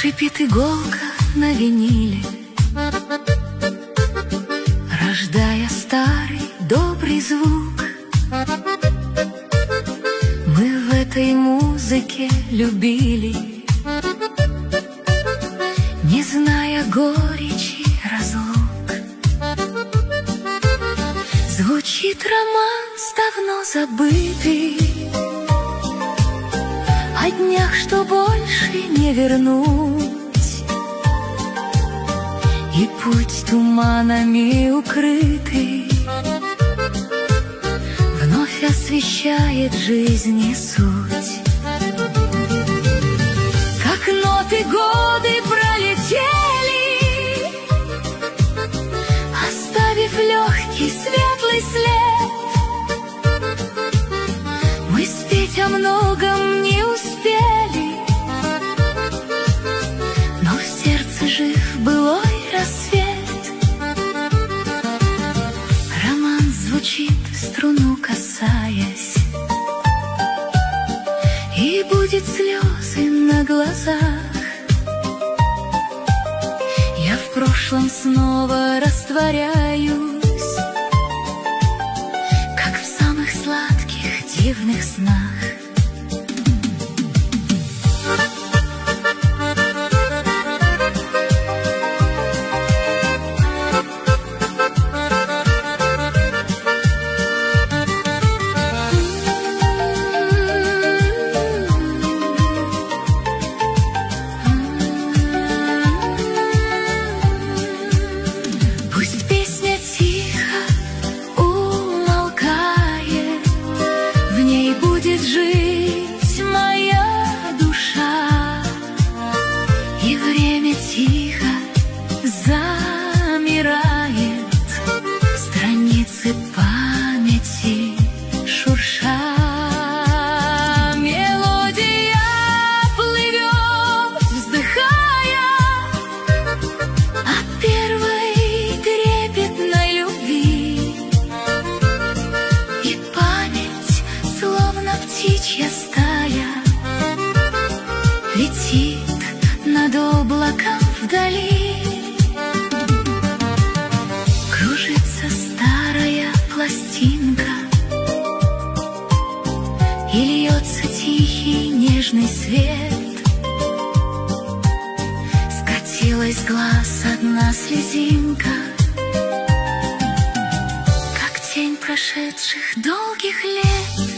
Шипит иголка на виниле, рождая старый добрый звук. Мы в этой музыке любили, не зная горечи разлук. Звучит романс давно забытый, о днях, что больше не вернуть, и путь туманами укрытый вновь освещает жизни суть. Как ноты годы пролетели, оставив легкий светлый след. Мы спеть о многом не успели, но в сердце жив былой рассвет. Роман звучит, струну касаясь, и будет слезы на глазах. Я в прошлом снова растворяюсь, как в самых сладких дивных снах. Жить моя душа, и время тихо замирает, страницы памяти шурша. Мелодия плывет, вздыхая от первой трепетной любви, и память, словно птичья стая, летит над облаком вдали. Кружится старая пластинка, и льется тихий нежный свет. Скатилась с глаз одна слезинка, как тень прошедших долгих лет.